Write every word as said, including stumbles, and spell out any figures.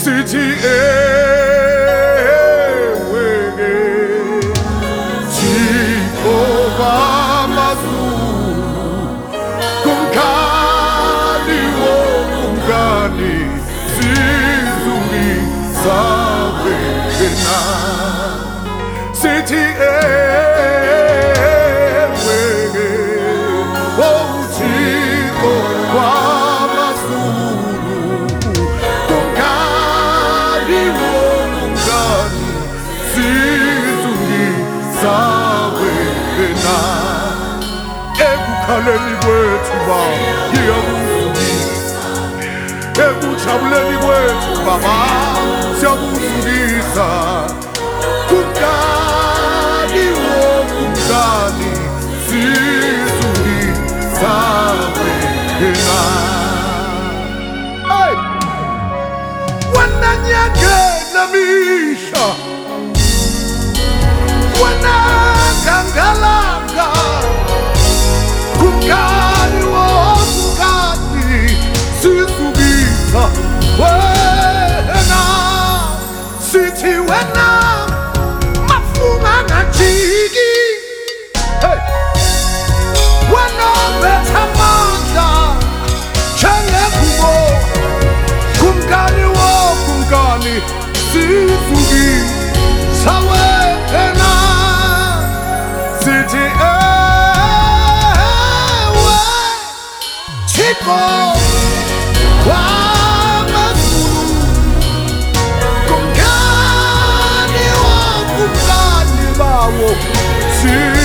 sithi eweke Jehova Mazulu kumkani wo kumkani sizungi sawe na sithi eweke oh Jehova Mazulu kumkani wo kumkani sizungi sawe na ekukhaleni kwethu ba ngiyakuzungisa ekujabuleni kwethu baba siyakuzungisa kumkani wo kumkani sizungisa wena hey wana nyake na misha wana kangalanga kumkani wo kumkani sizungisa wena sithi wena mafuma ngajiki hey wena betha manda chengekubo kumkani wo kumkani sizungisa wena sithi ewe Chico Wamazulu kumkani wo kumkani bawo